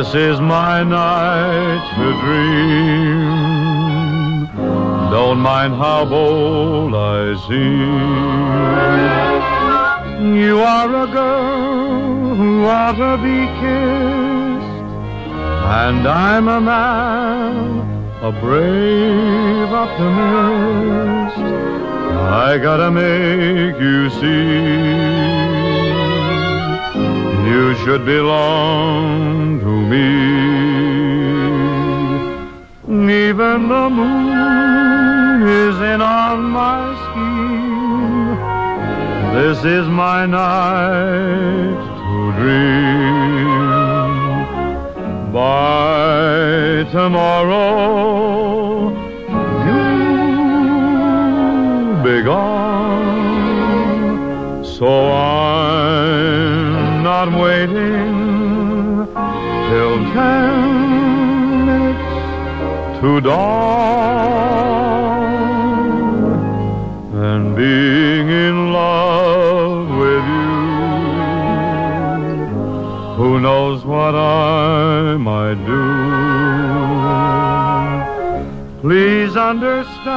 This is my night to dream. Don't mind how bold I seem. You are a girl who ought to be kissed, and I'm a man, a brave optimist. I gotta make you see you should belong to me. Even the moon is in on my scheme. This is my night to dream. By tomorrow, you'll be gone. So I'm not waiting till 10 minutes to dawn. And being in love with you, who knows what I might do. Please understand.